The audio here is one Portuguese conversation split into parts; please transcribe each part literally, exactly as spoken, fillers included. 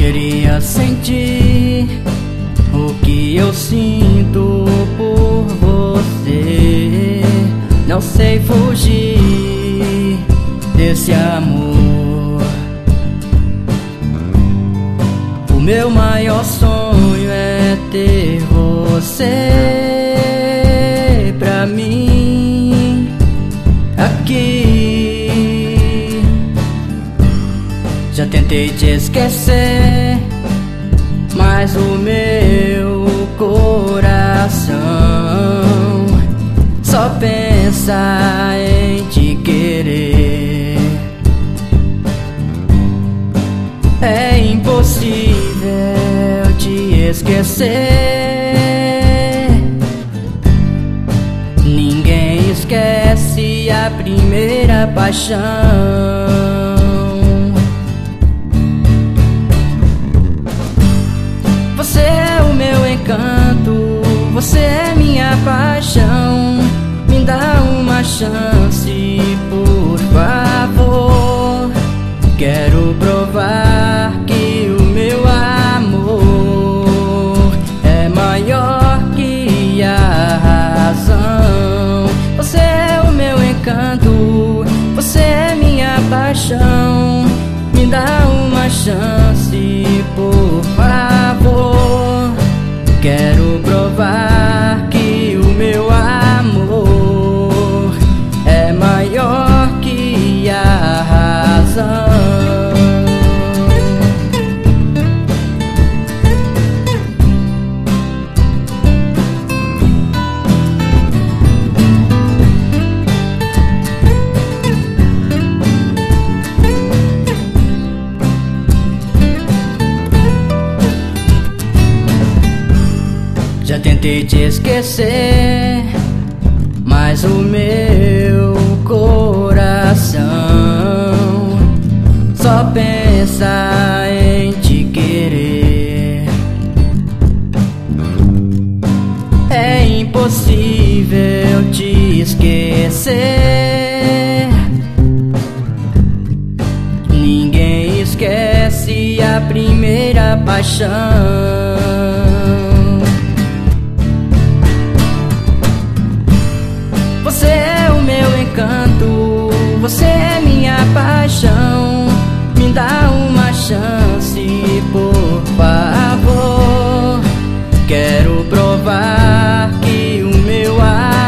queria sentir o que eu sinto por você. Não sei fugir desse amor. O meu maior sonho é ter você pra mim aqui. Já tentei te esquecer, mas o meu coração só pensa em te querer. É impossível te esquecer. Ninguém esquece a primeira paixão. Você é o meu encanto, você é minha paixão. Me dá uma chance, por favor. Quero provar que o meu amor é maior que a razão. Você é o meu encanto, você é minha paixão. Me dá uma chance, por favor. Quero provar que o meu amor é maior que a razão. Já tentei te esquecer, mas o meu coração só pensa em te querer. É impossível te esquecer. Ninguém esquece a primeira paixão. Você é o meu encanto, você é minha paixão. Me dá uma chance, por favor. Quero provar que o meu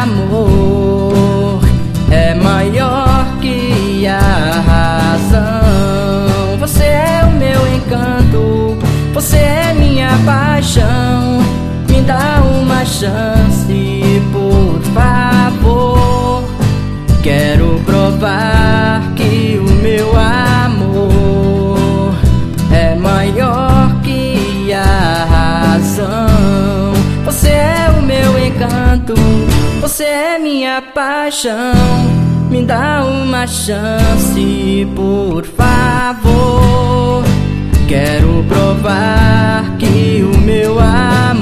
amor é maior que a razão. Você é o meu encanto, você é minha paixão. Me dá uma chance, por favor. Quero provar que o meu amor é maior que a razão. Você é o meu encanto, você é minha paixão. Me dá uma chance, por favor. Quero provar que o meu amor